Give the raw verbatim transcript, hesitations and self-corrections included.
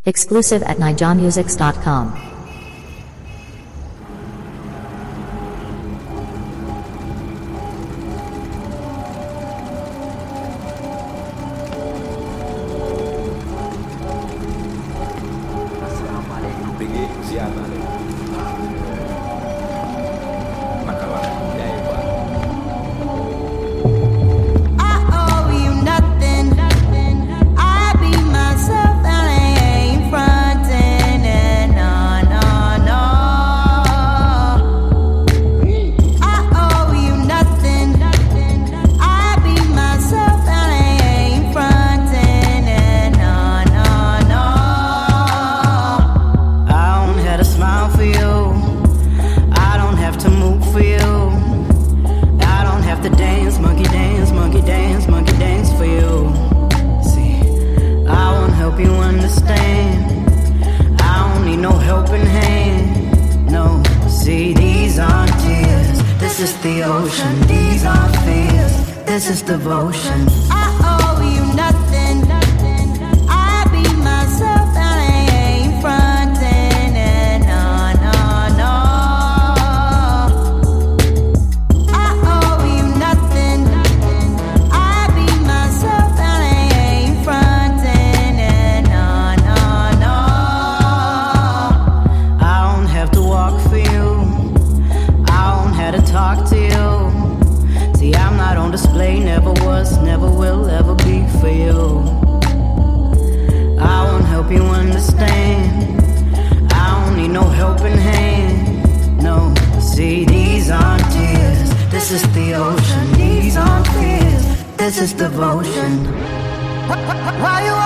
Exclusive at nijamusics dot com. This is the ocean, these are fears, this is devotion. I owe you nothing, I be myself and I ain't frontin', and no, no, no. I owe you nothing, I be myself and I ain't frontin', and no, no, no. I don't have to walk for you, to talk to you. See, I'm not on display, never was, never will, ever be for you. I won't help you understand, I don't need no helping hand. No, see, these aren't tears, this is the ocean. These aren't fears, this is devotion. Why you